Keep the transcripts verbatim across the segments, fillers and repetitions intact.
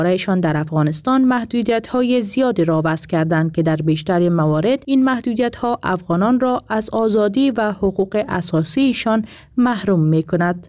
برایشان در افغانستان محدودیت‌های زیادی را وضع کردند که در بیشتر موارد این محدودیت‌ها افغانان را از آزادی و حقوق اساسیشان محروم می‌کند.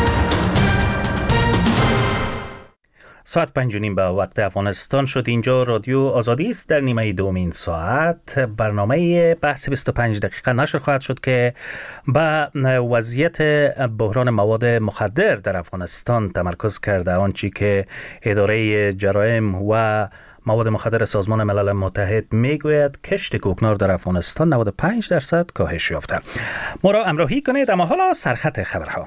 ساعت پنج و نیم به وقت افغانستان شد. اینجا رادیو آزادی است. در نیمه دومین ساعت برنامه بحث بیست و پنج دقیقه نشر خواهد شد که به وضعیت بحران مواد مخدر در افغانستان تمرکز کرده. آنچه که اداره جرایم و مواد مخدر سازمان ملل متحد میگوید کشت کوکنار در افغانستان نود و پنج درصد کاهش یافته. ما را همراهی کنید. اما حالا سرخط خبرها.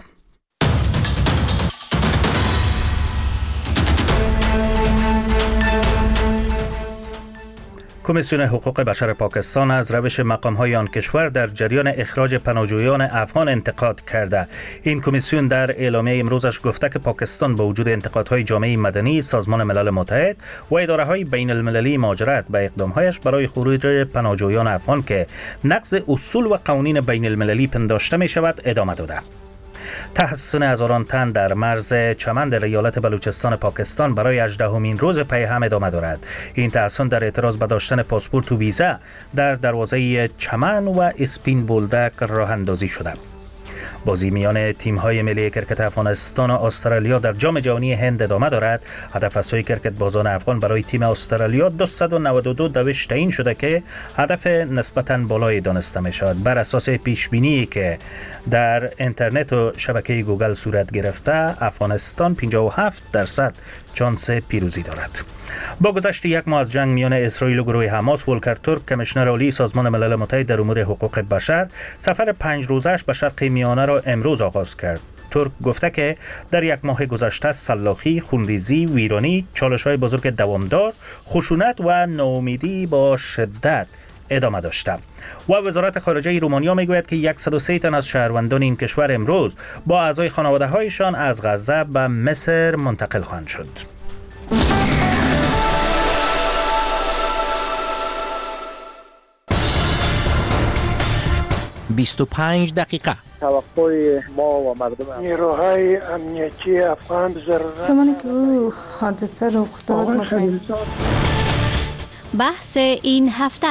کمیسیون حقوق بشر پاکستان از روش مقام‌های آن کشور در جریان اخراج پناهجویان افغان انتقاد کرده. این کمیسیون در اعلامیه امروزش گفته که پاکستان با وجود انتقادهای جامعه مدنی، سازمان ملل متحد و اداره‌های بین المللی مهاجرت به اقدام‌هایش برای خروج پناهجویان افغان که نقض اصول و قوانین بین المللی پنداشته می‌شود ادامه داده. تحصن هزاران تن در مرز چمن در ایالت بلوچستان پاکستان برای هجدهمین روز پی هم ادامه دارد. این تحصن در اعتراض به داشتن پاسپورت و ویزا در دروازه چمن و اسپین بولدک راه اندازی شده. بازی میان تیم‌های ملی کرکت افغانستان و استرالیا در جام جهانی هند ادامه دارد. هدف از سوی کرکت بازان افغان برای تیم استرالیا دویست و نود و دو دوش تعیین شده که هدف نسبتاً بالایی دانسته می شود. بر اساس پیش بینی که در اینترنت و شبکه گوگل صورت گرفته، افغانستان پنجاه و هفت درصد شانس پیروزی دارد. با گذشت یک ماه از جنگ میان اسرائیل و گروه حماس، ولکر ترک کمیشنر عالی سازمان ملل متحد در امور حقوق بشر سفر پنج روزش به شرق میانه را امروز آغاز کرد. ترک گفته که در یک ماه گذشته سلاخی، خونریزی، ویرانی، چالش‌های بزرگ دوامدار، خشونت و ناامیدی با شدت ادامه داشته. و وزارت خارجه رومانیا میگوید که صد و سه تن از شهروندان این کشور امروز با اعضای خانواده‌هایشان از غزه به مصر منتقل خواهند شد. بیست و پنج دقیقه. توقع ما و مردم نیروهای امنیتی افغان ضرورت زمانی که او حادثه رخ داد می‌خواهیم بحث این هفته.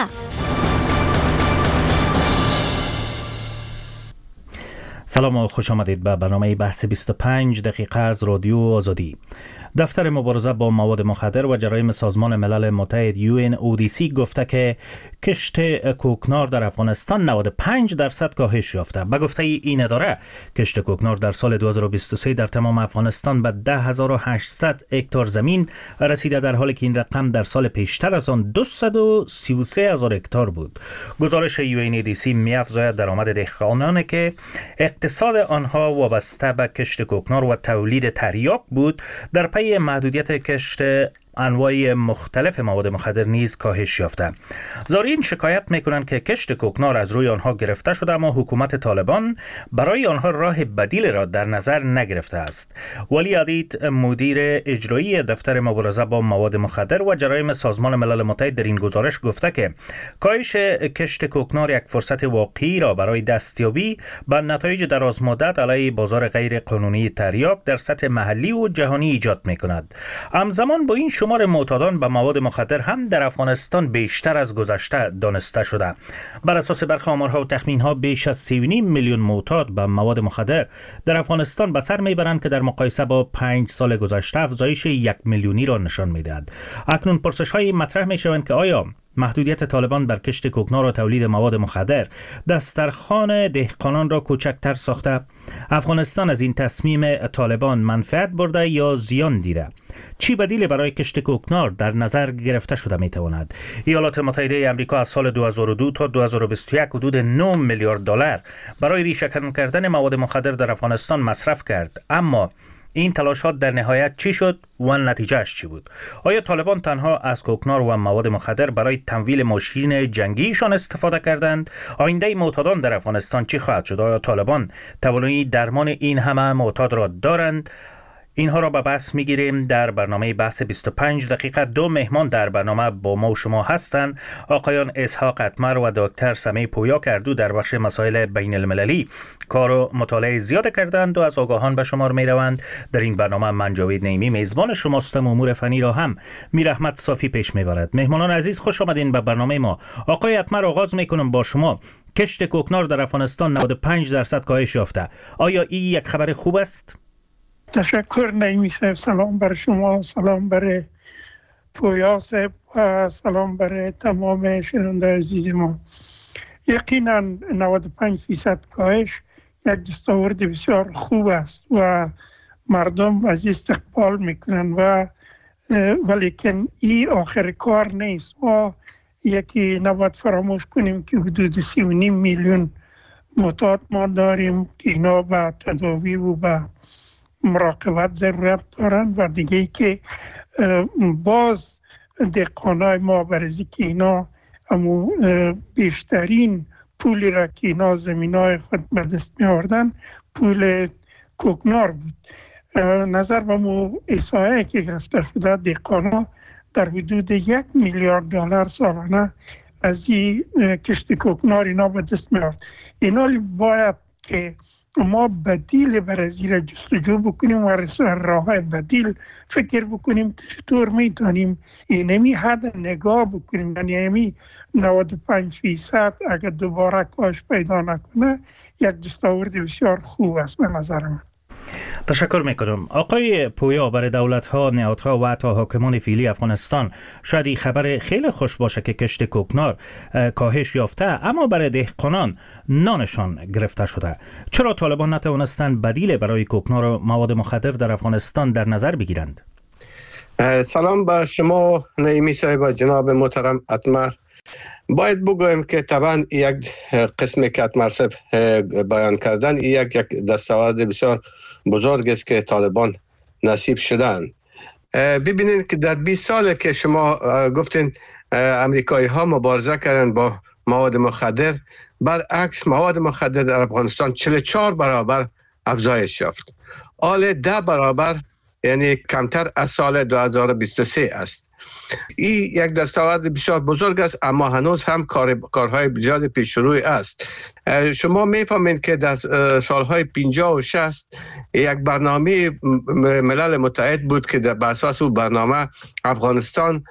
سلام و خوش آمدید به برنامه بحث بیست و پنج دقیقه از رادیو آزادی. دفتر مبارزه با مواد مخدر و جرایم سازمان ملل متحد یو ان او دی سی گفته که کشت کوکنار در افغانستان نود و پنج درصد کاهش یافته. به گفته این اداره کشت کوکنار در سال دو هزار و بیست و سه در تمام افغانستان به ده هزار و هشتصد هکتار زمین رسیده، در حالی که این رقم در سال پیشتر از آن دویست و سی و سه هزار هکتار بود. گزارش یو ان او دی سی می‌افزاید درآمد دهقانان که اقتصاد آنها وابسته به کشت کوکنار و تولید تریاک بود در پی محدودیت کشت انواع مختلف مواد مخدر نیز کاهش یافته. زائرین شکایت میکنند که کشت کوکنار از روی آنها گرفته شده، اما حکومت طالبان برای آنها راه بدیل را در نظر نگرفته است. ولی عدید مدیر اجرایی دفتر مبارزه با مواد مخدر و جرایم سازمان ملل متحد در این گزارش گفته که کاهش کشت کوکنار یک فرصت واقعی را برای دستیابی به نتایج درازمدت علیه بازار غیر قانونی تریاک در سطح محلی و جهانی ایجاد میکند. همزمان با این شمار معتادان به مواد مخدر هم در افغانستان بیشتر از گذشته دانسته شده. بر اساس برخی آمارها و تخمین‌ها بیش از سی و نیم میلیون معتاد به مواد مخدر در افغانستان به سر میبرند که در مقایسه با پنج سال گذشته افزایش یک میلیونی را نشان میدهد. اکنون پرسش‌های مطرح میشوند که آیا محدودیت طالبان بر کشت کوکنار و تولید مواد مخدر دسترخوان دهقانان را کوچکتر ساخته؟ افغانستان از این تصمیم طالبان منفعت برده یا زیان دیده؟ چی بدیل برای کشت کوکنار در نظر گرفته شده می تواند؟ ایالات متحده آمریکا از سال دو هزار و دو تا دو هزار و بیست و یک حدود نه میلیارد دلار برای ریشه‌کن کردن مواد مخدر در افغانستان مصرف کرد، اما این تلاشات در نهایت چی شد و نتیجهش چی بود؟ آیا طالبان تنها از کوکنار و مواد مخدر برای تمویل ماشین جنگیشان استفاده کردند؟ آینده معتادان در افغانستان چی خواهد شد؟ آیا طالبان توانایی درمان این همه معتاد را دارند؟ اینها را به بحث میگیریم در برنامه بحث بیست و پنج دقیقه. دو مهمان در برنامه با ما و شما هستند، آقایان اسحاق اتمر و دکتر سمیع پویا کردو در بخش مسائل بین المللی کار و مطالعه زیاد کردند و از آگاهان به شمار می روند. در این برنامه من جاوید نعیمی میزبان شماستم. امور فنی را هم میر احمد صافی پیش میبرد. مهمانان عزیز خوش آمدین به برنامه ما. آقای اتمر آغاز میکنم با شما. کشت کوکنار در افغانستان نود و پنج درصد کاهش یافته. آیا این یک خبر خوب است؟ تشکر نعیمی صاحب. سلام بر شما، سلام بر پویا صاحب و سلام بر تمام شنونده عزیز ما. یقینا نود و پنج درصد کاهش یک دستاورد بسیار خوب است و مردم از استقبال میکنن و ولیکن این آخر کار نیست. ما یکی نباید فراموش کنیم که حدود سی و نیم میلیون معتاد ما داریم که اینا به تداوی و به مراقبت ضرورت دارن و دیگه که باز دهقانای ما برای که اینا امو بیشترین پولی را که اینا زمینای خود به دست می آوردن پول کوکنار بود. نظر به مو احصایه‌ای که گرفته شده دهقانا در حدود یک میلیارد دلار سالانه از این کشت کوکنار اینا به دست می آورد. اینا باید که ما بدیل برای زیر جستجو بکنیم و راه بدیل فکر بکنیم که چطور میتونیم اینمی حد نگاه بکنیم. یعنی اینمی نود و پنج درصد اگر دوباره کاهش پیدا نکنه یک دستاورد بسیار خوب است به نظر من. تشکر میکنم. آقای پویا، برای دولت ها، نهادها و حتی حاکمان فعلی افغانستان شاید این خبر خیلی خوش باشه که کشت کوکنار کاهش یافته، اما برای دهقانان نانشان گرفته شده. چرا طالبان نتوانستند بدیل برای کوکنار و مواد مخدر در افغانستان در نظر بگیرند؟ سلام به شما نعیمی صاحب و جناب محترم اتمر. باید بگویم که طبعا یک قسمی که اتمر صاحب بیان کردن یک یک دستاورد بسیار بزرگ است که طالبان نصیب شدن. ببینید که در بیست سال که شما گفتین امریکایی ها مبارزه کردن با مواد مخدر، برعکس مواد مخدر در افغانستان چهل و چهار برابر افزایش یافت. حال ده برابر، یعنی کمتر از سال دو هزار و بیست و سه است. این یک دستاورد بسیار بزرگ است، اما هنوز هم کار کارهای بسیار پیش روی است. شما میفهمید که در سالهای پنجاه و شصت یک برنامه ملل متحد بود که در اساس اون برنامه افغانستان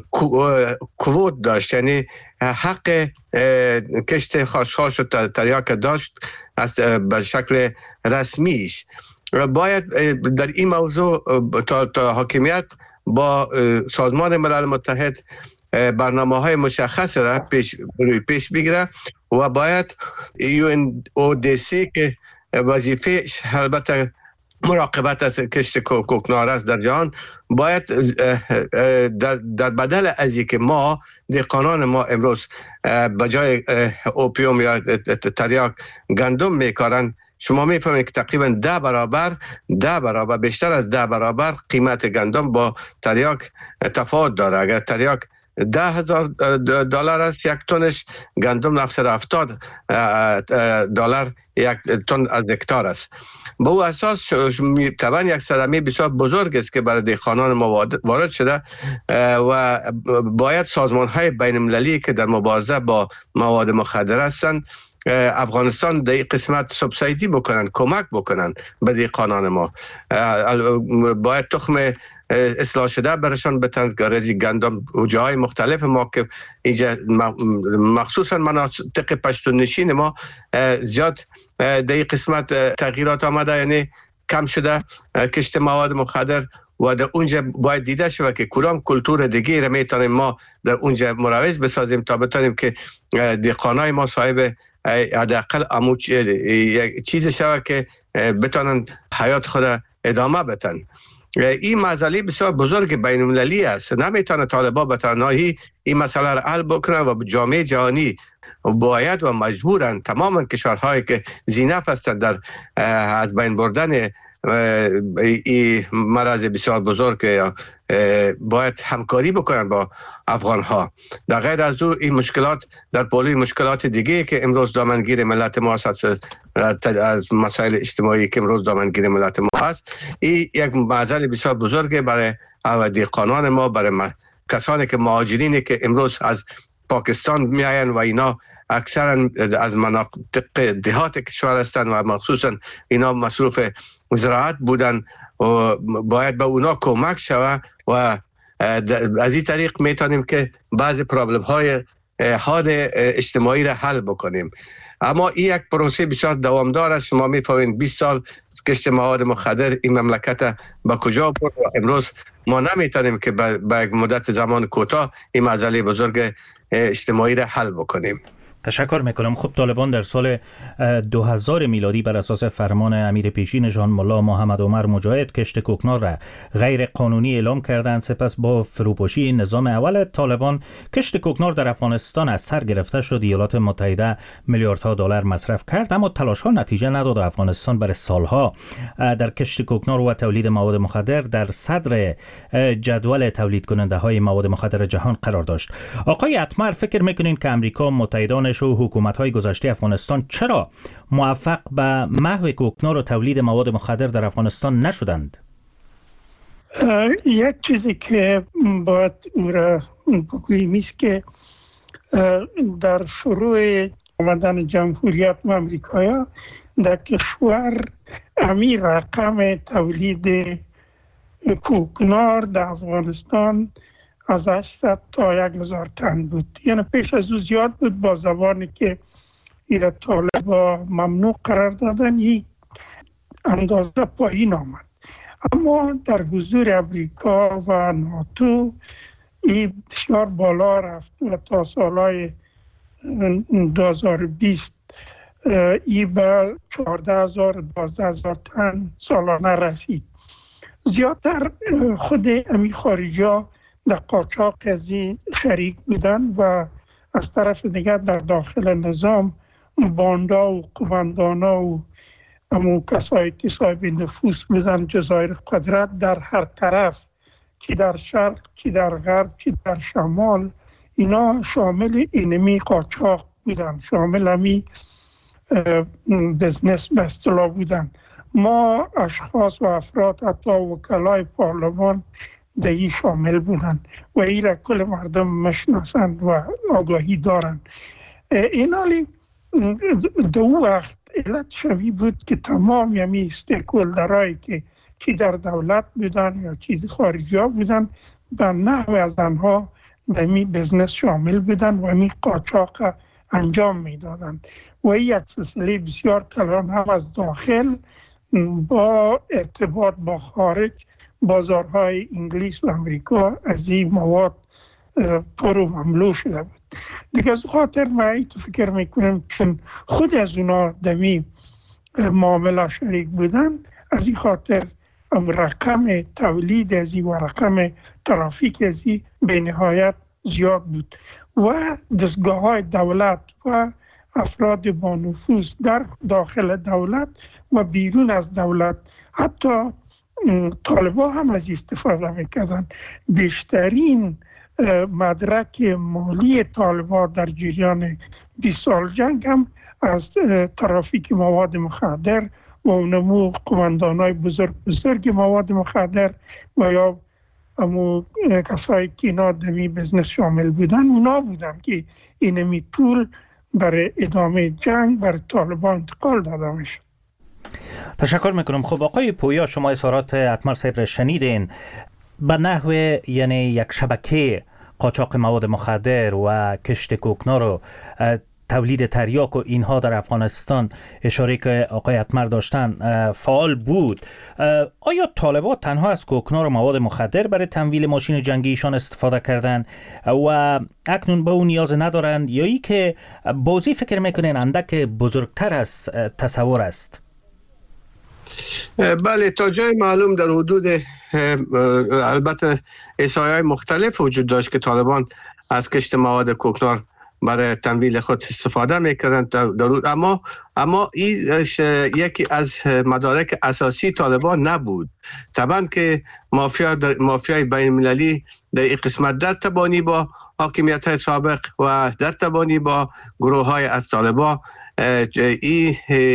کووت داشت، یعنی حق کشت خاشخاش و تریاک داشت به شکل رسمیش. باید در این موضوع تا, تا حاکمیت با سازمان ملل متحد برنامه های مشخص را پیش روی پیش بگیره و باید یو ان او دی سی که وظیفه البته مراقبت از کشت کوکنار است در جهان، باید در, در بدل از اینکه ما دهقانان ما امروز به جای اوپیوم یا تریاک گندم میکارن، شما میفهمید که تقریبا ده برابر ده برابر بیشتر از ده برابر قیمت گندم با تریاک تفاوت داره. اگر تریاک ده هزار دلار است یک تنش، گندم نهصد و هفتاد دلار یک تن از هکتار است. به او اساس طبعا یک صدمه بسیار بزرگ است که برای دهقانان ما وارد شده و باید سازمان های بین المللی که در مبارزه با مواد مخدر هستند افغانستان در این قسمت سبسیدی بکنن، کمک بکنن به دهقانان ما. باید تخم اصلاح شده برشان بتن، گرزی گندم و جاهای مختلف ما که اینجا مخصوصا مناطق پشتون نشین ما زیاد در این قسمت تغییرات آمده، یعنی کم شده کشت مواد مخدر و در اونجا باید دیده شود که کدام کلتور دیگه را میتونیم ما در اونجا مروج بسازیم تا بتونیم که دهقانای ما صاحب حداقل امو چیز شود که بتونن حیات خود ادامه بدن. این مسئله بسیار بزرگ بین المللی است. نمیتونه طالبان به تنهایی این مسئله را حل بکنن و جامعه جهانی باید و مجبورن تماما کشورهایی که زینف هستند در از بین بردن این مرض بسیار بزرگ باید همکاری بکنن با افغان ها. در غیر از او این مشکلات در پالوی مشکلات دیگه که امروز دامنگیر ملت ما هست، از مسائل اجتماعی که امروز دامنگیر ملت ما هست، این یک معضل بسیار بزرگه برای دهقانان ما، برای کسانی که مهاجرینی که امروز از پاکستان میاین و اینا اکثرا از مناطق دهات کشور هستند و مخصوصا اینا مصروف زراعت بودن و باید به اونا کمک شود و از این طریق میتونیم که بعضی پرابلم های حال اجتماعی را حل بکنیم. اما این یک پروسه بسیار دوامدار است. شما میفهمید بیست سال کشت مواد مخدر این مملکت به کجا برد و امروز ما نمیتونیم که به یک مدت زمان کوتاه این مسئله بزرگ اجتماعی را حل بکنیم. تشکر میکنم. خب طالبان در سال دو هزار میلادی بر اساس فرمان امیر پیشینشان ملا محمد عمر مجاهد کشت کوکنار را غیر قانونی اعلام کردند. سپس با فروپاشی نظام اول طالبان کشت کوکنار در افغانستان از سر گرفته شد. ایالات متحده میلیاردها دلار مصرف کرد اما تلاش ها نتیجه نداد و افغانستان برای سالها در کشت کوکنار و تولید مواد مخدر در صدر جدول تولید کننده های مواد مخدر جهان قرار داشت. آقای اتمر، فکر میکنین که امریکا متحدانش و حکومت‌های گذشته افغانستان چرا موفق به محو کوکنار و تولید مواد مخدر در افغانستان نشدند؟ یک چیزی که باید او را بگوییم است که در شروع آمدن جمهوریت و امریکایا در کشور امیر رقم تولید کوکنار در افغانستان از هشتصد تا یک هزار تن بود. یعنی پیش از او زیاد بود. با زبانی که ایره طالبا ممنوع قرار دادن این اندازه پایین آمد. اما در حضور امریکا و ناتو این بسیار بالا رفت و تا سالهای دو هزار و بیست این به چهارده هزار دوازده هزار تن سالانه رسید. زیادتر خود امی خارجی ها در قاچاق از این شریک بودن و از طرف دیگر در داخل نظام باندا و قماندانا و امو کسایی که صاحب نفوذ بودن جزایر قدرت در هر طرف، چی در شرق چی در غرب چی در شمال، اینا شامل اینمی قاچاق بودن، شامل امی بزنس به اصطلاح بودن. ما اشخاص و افراد حتی وکلای پارلمان دهی شامل بودن و این را کل مردم مشناسند و آگاهی دارند. این حالی دو وقت علت شوی بود که تمام یمی استیکولدرهایی که چی در دولت بودن یا چیز خارجی ها بودن به نحو از آنها به می بزنس شامل بودن و می قاچاق انجام می دادن و این یک سلسله بسیار کلان هم از داخل با ارتباط با خارج بازارهای انگلیس و امریکا از این مواد پر و مملو شده بود. دیگه از خاطر من تو فکر میکنم چون خود از اونا دمی معامله شریک بودن، از این خاطر رقم تولید از این و رقم ترافیک از این به نهایت زیاد بود و دستگاه های دولت و افراد با نفوذ در داخل دولت و بیرون از دولت، حتی طالبا هم از استفاده میکردن. بیشترین مدرک مالی طالبا در جریان بیست سال جنگ هم از ترافیک مواد مخدر و اونمو قماندانای بزرگ بزرگ مواد مخدر و یا امو کسایی که اینا دمی بزنس شامل بودن، اونا بودن که اینمی پول برای ادامه جنگ برای طالبان انتقال داده میشه. تشکر میکنم. خب آقای پویا، شما اظهارات اتمر صاحب را شنیدین. به نحو یعنی یک شبکه قاچاق مواد مخدر و کشت کوکنار و تولید تریاک و اینها در افغانستان اشاره که آقای اتمر داشتن فعال بود. آیا طالبان تنها از کوکنار و مواد مخدر برای تمویل ماشین جنگیشان استفاده کردند و اکنون به اون نیاز ندارند یا ای که بازی فکر میکنین اندک بزرگتر از تصور است؟ بله، تا جای معلوم در حدود البته احصایه‌های مختلف وجود داشت که طالبان از کشت مواد کوکنار برای تمویل خود استفاده میکردن. اما اما این یکی از مدارک اساسی طالبان نبود. طبعا که مافیا مافیای بین المللی در این قسمت در تبانی با حاکمیت های سابق و در تبانی با گروه های از طالبان این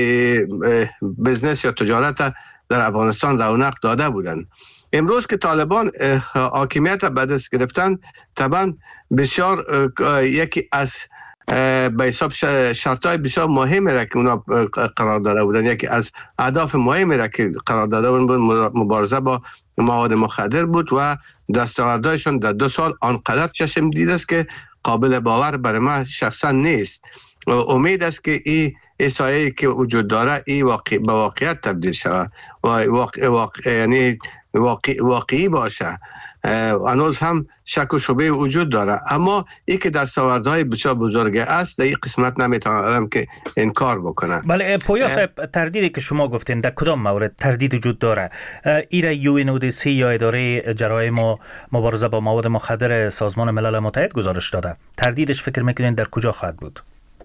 بزنس یا تجارت در افغانستان رونق داده بودند. امروز که طالبان حاکمیت به دست گرفتن، طبعا بسیار یکی از به حساب شرطای بسیار مهمی را که اونا قرار داده بودن، یکی از اهداف مهمی را که قرار داده بودن مبارزه با مواد مخدر بود و دستاوردهایشان در دو سال آنقدر چشم دید است که قابل باور برای من شخصا نیست. امید است که این احصایه‌ای که وجود داره این واقع به واقعیت تبدیل شود و واقع واقع یعنی واقع واقعی باشه. هنوز هم شک و شبهه وجود داره، اما این که دستاوردهای بسیار بزرگ است در این قسمت نمیتونم که انکار بکنه. بله پویا صاحب، تردیدی که شما گفتین در کدام مورد تردید وجود داره؟ ایرا یو ان او دی سی یا اداره جرایم و مبارزه با مواد مخدر سازمان ملل متحد گزارش داده. تردیدش فکر میکنین در کجا خواهد بود؟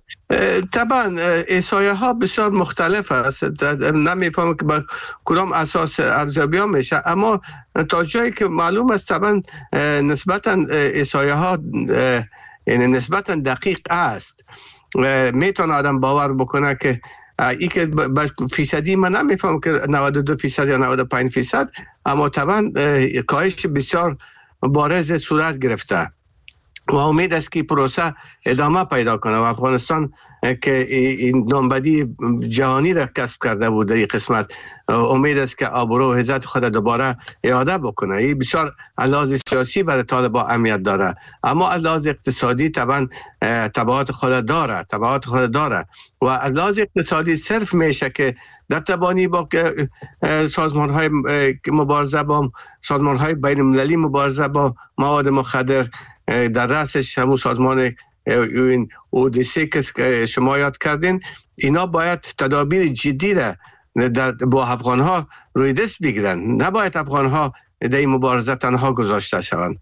طبعا احصایه ها بسیار مختلف است، نمیفهمم که با کدام اساس ارزیابی ها میشه، اما تا جایی که معلوم است طبعا نسبتا احصایه ها یعنی نسبتا دقیق است. میتونه آدم باور بکنه که ای که فیصدی من نمیفهم که نود و دو فیصد یا نود و پنج فیصد، اما طبعا کاهش بسیار بارز صورت گرفته و امید است که پروسه ادامه پیدا کنه و افغانستان که این نامبدی جهانی را کسب کرده بود این قسمت، امید است که آبرو و عزت خود دوباره اعاده بکنه. این بسیار از لحاظ سیاسی برای طالبان اهمیت داره، اما از لحاظ اقتصادی طبعا تبعات خود داره تبعات خود داره و از لحاظ اقتصادی صرف میشه که در تبانی با سازمان های مبارزه با سازمان های بین المللی مبارزه با مواد مخدر، در رأسش همون سازمان یو ان او دی سی که شما یاد کردین، اینا باید تدابیر جدی را با افغان ها روی دست بگیرن. نباید افغان ها در این مبارزه تنها گذاشته شوند.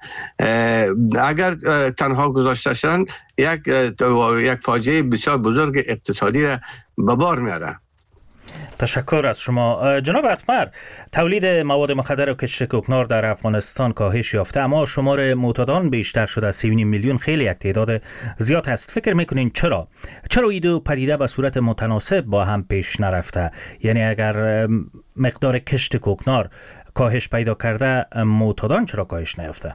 اگر تنها گذاشته شوند یک یک فاجعه بسیار بزرگ اقتصادی را به بار میاره. تشکر از شما جناب اتمر. تولید مواد مخدر و کشت کوکنار در افغانستان کاهش یافته، اما شمار معتادان بیشتر شده. سی و نیم میلیون خیلی یک تعداد زیاد است. فکر میکنین چرا چرا این دو پدیده به صورت متناسب با هم پیش نرفته؟ یعنی اگر مقدار کشت کوکنار کاهش پیدا کرده، معتادان چرا کاهش نیافته؟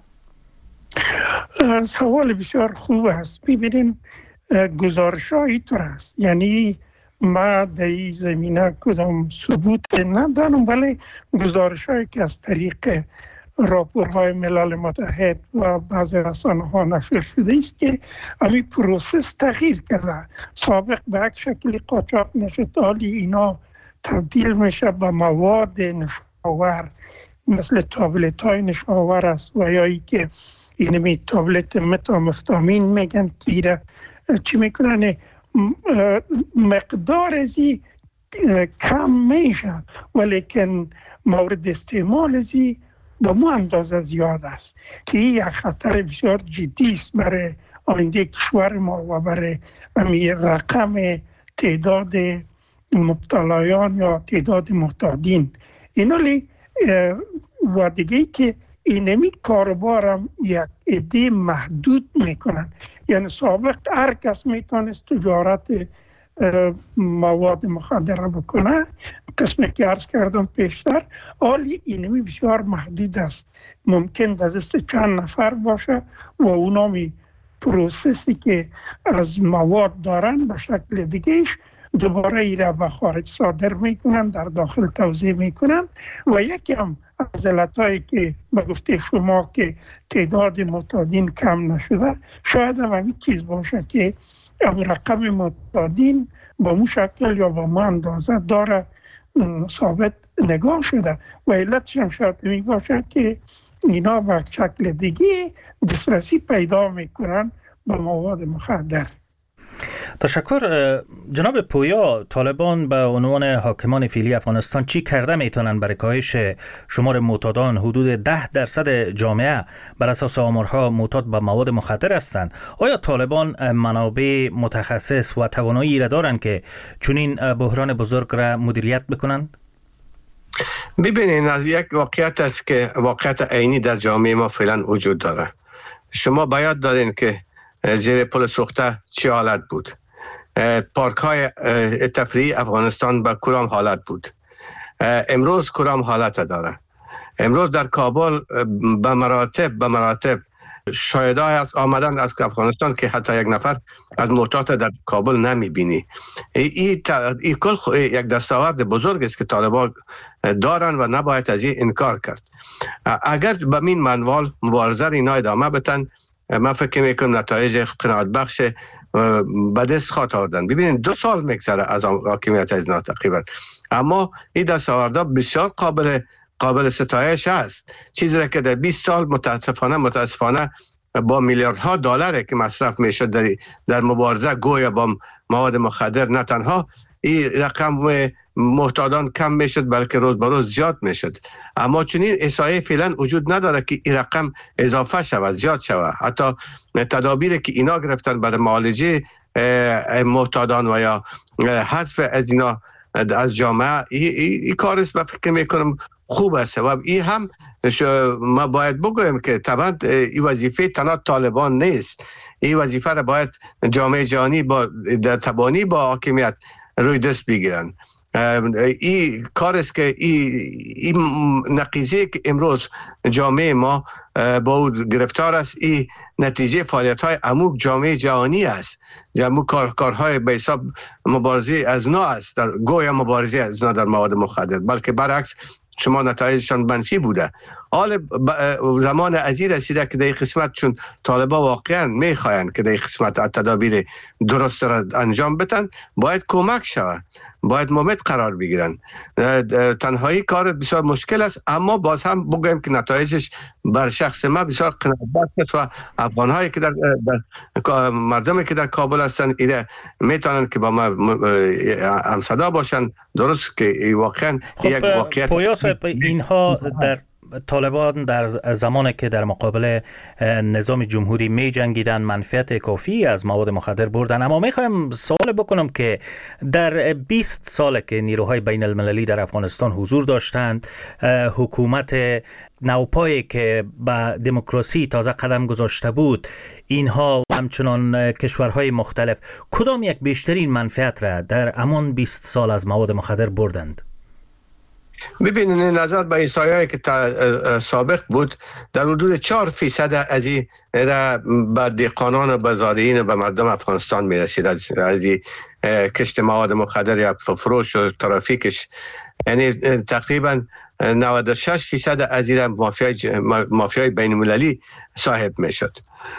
سوال بسیار خوب است. ببینین گزارش ها اینطور است، یعنی ما در این زمینه کدام ثبوت ندارم، ولی گزارش هایی که از طریق راپورهای ملل متحد و بعضی رسانه ها نشر شده است که همین پروسس تغییر کرده. سابق به یک شکلی قاچاق میشد، حالی اینا تبدیل میشه به مواد نشاور مثل تابلت های نشاور است و یا ای که اینمی تابلت متامفتامین میگن که چی میکنن مقدار ازی کم میشه، ولیکن مورد استعمال ازی به مو اندازه زیاد است که این یک خطر بسیار جدی است برای آینده کشور ما و برای امی رقم تعداد مبتلایان یا تعداد معتادین. اینالی و دیگه که اینمی کاربارم یک عده محدود میکنن، یعنی سابق هر کس میتونست تجارت مواد مخدر را بکنه، قسمی که عرض کردم پیشتر، حالی اینمی بسیار محدود است. ممکن در دست چند نفر باشه و اونامی پروسسی که از مواد دارن به شکل دیگهش دوباره ای را به خارج صادر میکنن، در داخل توزیع میکنن و یکی هم از علتهایی که به گفته شما که تعداد معتادین کم نشده، شاید هم همین چیز باشه که رقم معتادین با مو شکل یا با مو اندازه داره ثابت نگاه شده و علتش هم شاید می باشه که اینا به شکل دیگه دسترسی پیدا میکنن به مواد مخدر. تشکر. جناب پویا، طالبان به عنوان حاکمان فعلی افغانستان چی کرده میتونن برای کاهش شمار معتادان؟ حدود ده درصد جامعه بر اساس آمارها معتاد به مواد مخدر هستند. آیا طالبان منابع متخصص و توانایی را دارند که چنین بحران بزرگ را مدیریت بکنند؟ ببینید، از یک واقعیت است که واقعیت عینی در جامعه ما فعلا وجود داره. شما باید دارین که زیر پل سوخته چه حالت بود، پارک های تفریحی افغانستان به کدام حالت بود، امروز کدام حالت داره. امروز در کابل به مراتب به مراتب شاهدای از آمدن از افغانستان که حتی یک نفر از معتاد در کابل نمی بینی. این ای کل یک دستاورد بزرگ است که طالبان دارن و نباید از این انکار کرد. اگر به این منوال مبارزه اینا ادامه بدن، من فکر میکنم نتایج قناعت بخش به دست خواهد آوردن. ببینید، دو سال میگذره از حاکمیت از اینا تقریبا، اما این دستاوردها بسیار قابل قابل ستایش است. چیزی را که در بیست سال متاسفانه متاسفانه با میلیاردها دلار که مصرف میشد در در مبارزه گویا با مواد مخدر، نه تنها این رقم معتادان کم میشد بلکه روز به روز زیاد میشد. اما چنین احصایه فعلا وجود نداره که این رقم اضافه شود، زیاد شود. حتی تدابیری که اینا گرفتن برای معالجه معتادان و یا حذف از اینا از جامعه، این کار است و فکر میکنم خوب است. و این هم ما باید بگویم که طبعا این وظیفه تنها طالبان نیست. این وظیفه را باید جامعه جهانی با در تبانی با حاکمیت روی دست بگیرن. این کار است که این نقیضه که امروز جامعه ما با او گرفتار است، این نتیجه فعالیت های عموم جامعه جهانی است. جمعو کار کارهای به حساب مبارزه از نوع است، در گویا مبارزه از نوع در مواد مخدر، بلکه برعکس شما نتایجشان منفی بوده. حال زمان ازی رسیده که در قسمت چون طالبا واقعا میخواین که در قسمت تدابیر درست را انجام بدن، باید کمک شود، باید مومد قرار بگیرن. تنهایی کار بسیار مشکل است، اما باز هم بگویم که نتایجش بر شخص ما بسیار قناعت بخش و افغان‌هایی که در, در مردمی که در کابل هستند ایره میتونن که با ما همصدا باشن. درست که واقعا خب یک واقعیت پویا صاحب، اینها در طالبان در زمانی که در مقابل نظام جمهوری می جنگیدن منفعت کافی از مواد مخدر بردن، اما می خواهم سوال بکنم که در بیست سال که نیروهای بین المللی در افغانستان حضور داشتند، حکومت نوپایی که به دموکراسی تازه قدم گذاشته بود، اینها و همچنان کشورهای مختلف کدام یک بیشترین منفعت را در همان بیست سال از مواد مخدر بردند؟ ببینید، نظر به احصایه‌ای که سابق بود، در حدود چهار فیصد از این را به دهقانان و به زارعین و به مردم افغانستان میرسید از از کشت مواد مخدر یا فروش و ترافیکش. یعنی تقریبا نود و شش فیصد از این مافیای مافیای بین المللی صاحب میشد.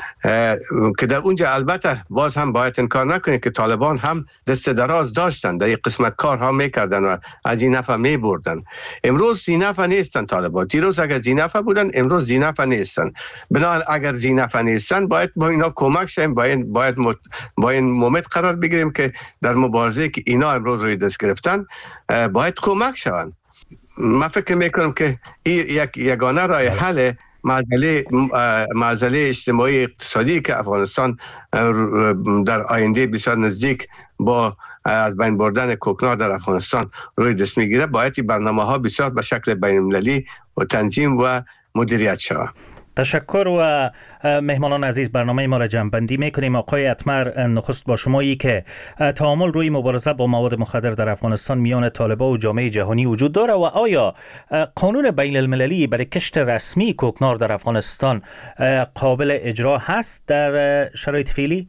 که در اونجا البته باز هم باید انکار نکنید که طالبان هم دست دراز داشتن، در این قسمت کارها میکردن و از این نفع میبردن. امروز زینفع نیستن طالبان. دیروز اگر زینفع بودن، امروز زینفع نیستن. بنابراین اگر زینفع نیستن، باید با اینا کمک شیم، باید باید با این مومد قرار بگیریم که در مبارزه که اینا امروز روی دست گرفتن باید کمک شون. من فکر میکنم که این یک یگانه راه حل معضله معضله اجتماعی اقتصادی که افغانستان در آینده بسیار نزدیک با از بین بردن کوکنار در افغانستان روی دست میگیره، باید این برنامه ها بسیار به شکل بین المللی و تنظیم و مدیریت شود. تشکر. و مهمانان عزیز، برنامه ما را جمع‌بندی میکنیم. آقای اتمر، نخست با شمایی که تعامل روی مبارزه با مواد مخدر در افغانستان میان طالبان و جامعه جهانی وجود داره و آیا قانون بین المللی برای کشت رسمی کوکنار در افغانستان قابل اجرا هست در شرایط فعلی؟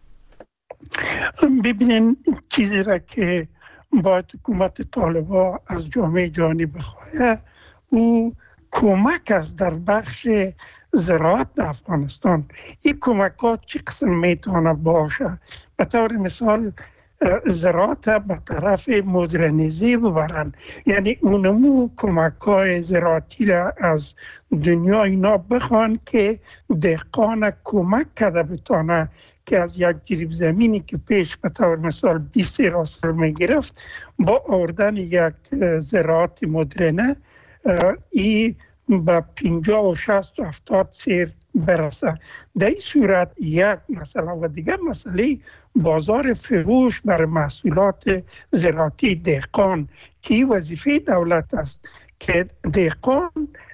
ببینین، چیزی را که باید حکومت طالبان از جامعه جهانی بخواه او کمک است در بخش زراعت در افغانستان. این کمک ها چی قسم میتونه باشه؟ به طور مثال زراعت به طرف مدرنیزه ببرن، یعنی اونمو کمک های زراعتی را از دنیا اینا بخوان که دهقان کمک کرده بتانه که از یک جریب زمینی که پیش به طور مثال بیست راسل می گرفت با آوردن یک زراعت مدرنه ای به پنجاه و شصت و هفتاد سیر برسه. در این صورت یک مسئله و دیگر مسئله بازار فروش برای محصولات زراعتی دهقان که وظیفه دولت است که دهقان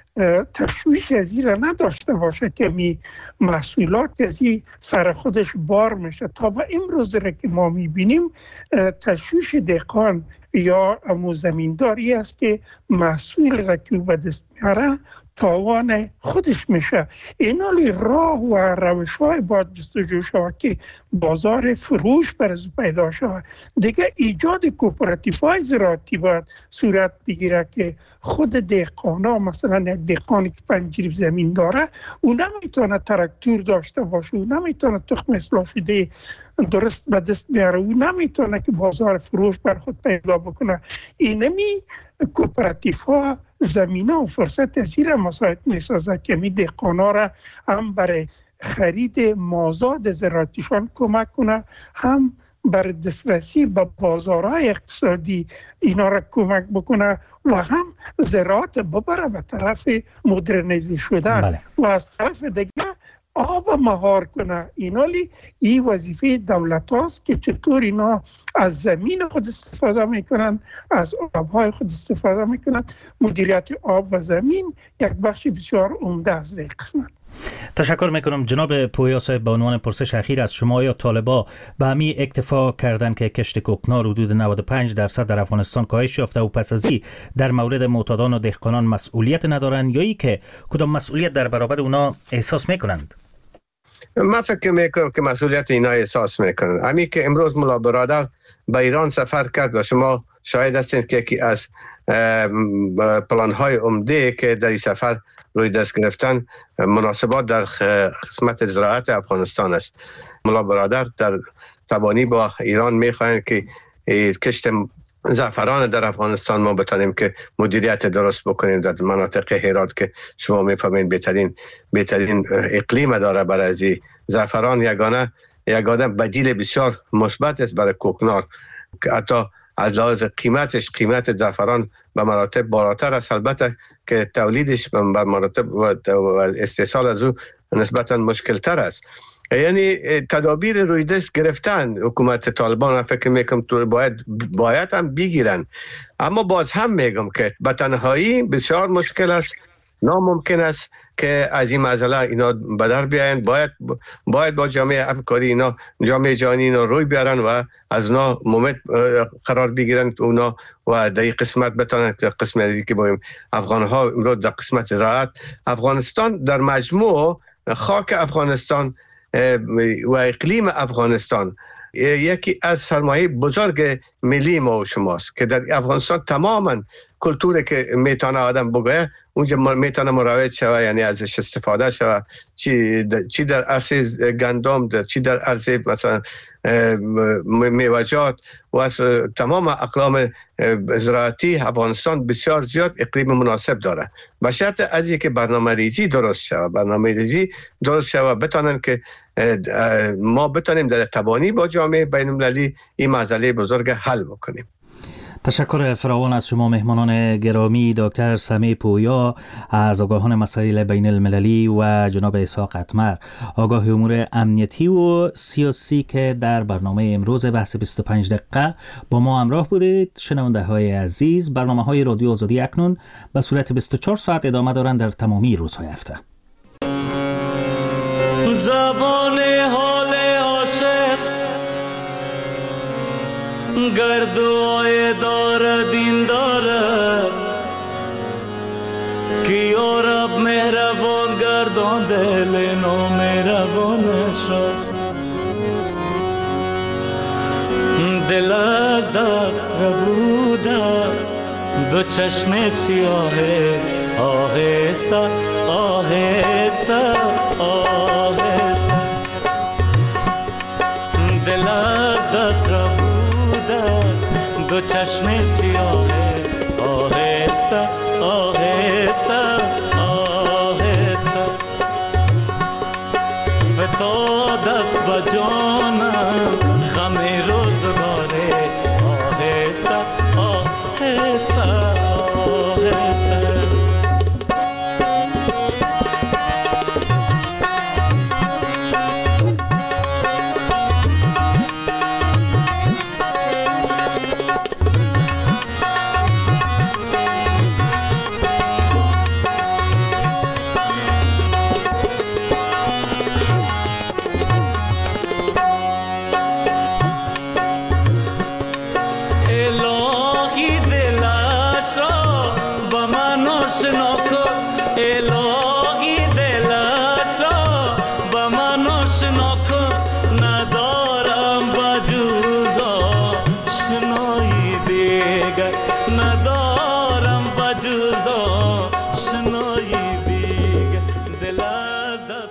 تشویش از این را نداشته باشه که می محصولات از این سر خودش بار میشه. تا به امروز را که ما میبینیم تشویش دهقان یا امو زمینداری است که محصول را که به دست میاره تاوان خودش میشه. اینالی راه و روش های باید جستجو شود که بازار فروش برز پیدا شود. دیگه ایجاد کوپراتیف های زراعتی باید صورت بگیره که خود دهقانا، مثلا یک دهقانی که پنج جریب زمین داره او نمیتونه تراکتور داشته باشه، او نمیتونه تخم اصلاح شده درست به دست بیاره، او نمیتونه که بازار فروش بر خود پیدا بکنه. اینمی کوپراتیف ها زمینه و فرصت از این را مساعد می سازد که می دهقانا را هم برای خرید مازاد زراعتیشان کمک کنه، هم برای دسترسی به بازارهای اقتصادی اینا را کمک بکنه و هم زراعت ببره به طرف مدرنیزه شدن. بله. و از طرف دیگه آب مهار کنه. اینالی این وظیفه دولت هاست که چطور اینا از زمین خود استفاده میکنن، از آبهای خود استفاده میکنن. مدیریت آب و زمین یک بخش بسیار عمده از این قسمت. تشکر میکنم جناب پویا صاحب. به عنوان پرسش اخیر از شما، یا طالبا به همی اکتفا کردن که کشت کوکنار حدود نود و پنج درصد در افغانستان کاهش یافته و پس از این در مورد معتادان و دهقانان مسئولیت ندارند، یا ای که کدام مسئولیت در برابر اونا احساس میکنند؟ من فکر میکنم که مسئولیت اینا احساس میکنن. همین که امروز ملا برادر به ایران سفر کرد و شما شاهد هستید که یکی از پلان های عمده که در این سفر روی دست گرفتن مناسبات در قسمت زراعت افغانستان است. ملا برادر در تبانی با ایران میخواهند که کشت زعفران در افغانستان ما بتانیم که مدیریت درست بکنیم در مناطق هرات که شما میفهمین بهترین بهترین اقلیم داره برای از زعفران. یگانه یگانه بدیل بسیار مثبت است برای کوکنار که حتی از لحاظ قیمتش قیمت زعفران به مراتب بالاتر است، البته که تولیدش به مراتب و استحصال از او نسبتا مشکل تر است. یعنی تدابیر روی دست گرفتن حکومت طالبان، فکر میکنم تو باید باید هم بگیرن، اما باز هم میگم که به تنهایی بسیار مشکل است، ناممکن است که از این مسئله اینا به در بیاین. باید باید با جامعه همکاری اینا جامعه جهانی اینا روی بیارن و از اونا مومت قرار بگیرن اونا و در این قسمت بتونن که قسمتی که بایم افغان ها امروز در قسمت زراعت افغانستان در مجموع خاک افغانستان و اقلیم افغانستان یکی از سرمایه بزرگ ملی ما و شماست که در افغانستان تماما کلتوری که میتونه آدم بگویه اونجا میتونه مروج شوه، یعنی ازش استفاده شوه، چی چی در عرصه گندم، چی در عرصه مثلا میوه‌جات و از تمام اقلام زراعتی افغانستان بسیار زیاد اقلیم مناسب داره. به شرط از اینکه برنامه ریزی درست شوه، برنامه ریزی درست شوه بتونن که ما بتونیم در تبانی با جامعه بین المللی این مسئله بزرگ حل بکنیم. تشکر فراوان از شما مهمانان گرامی، دکتر سمیع پویا از آگاهان مسائل بین المللی و جناب اسحاق اتمر آگاه امور امنیتی و سیاسی که در برنامه امروز بحث بیست و پنج دقیقه با ما همراه بودید. شنونده های عزیز، برنامه های رادیو آزادی اکنون به صورت بیست و چهار ساعت ادامه دارند در تمامی روزهای هفته. زبان حال عاشق گردوای دار دین داره که یا رب مهربان گردان دل نامهربان شد، دل از دست ربوده دو چشم سیاه آهسته آهسته آهسته دل از دست ربوده تو دست به جانم